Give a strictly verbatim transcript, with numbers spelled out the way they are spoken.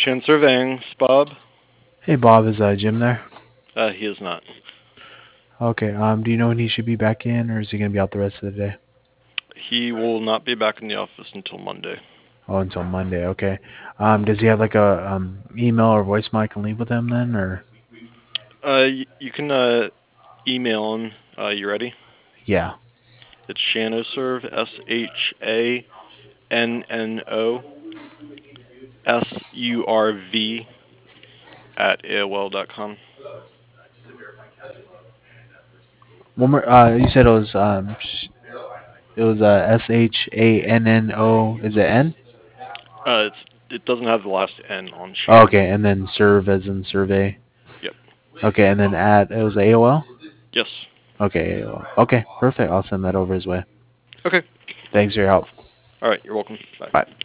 Chan Surveying, Bob. Hey Bob, is uh, Jim there? Uh, he is not. Okay. Um, do you know when he should be back in, or is he gonna be out the rest of the day? He will not be back in the office until Monday. Oh, until Monday. Okay. Um, does he have like a um email or voicemail I can leave with him then, or? Uh, y- you can uh email him. Uh, you ready? Yeah. It's Shanoserve, S H A N N O S U R V at A O L dot com. One more. Uh, you said it was um, sh- it was uh S H A N N O. Is it N? Uh, it's it doesn't have the last N on Oh, Shannon. okay, and then serve as in survey. Yep. Okay, and then at it was A O L. Yes. Okay, A O L. Okay, perfect. I'll send that over his way. Okay. Thanks for your help. All right. You're welcome. Bye. Bye.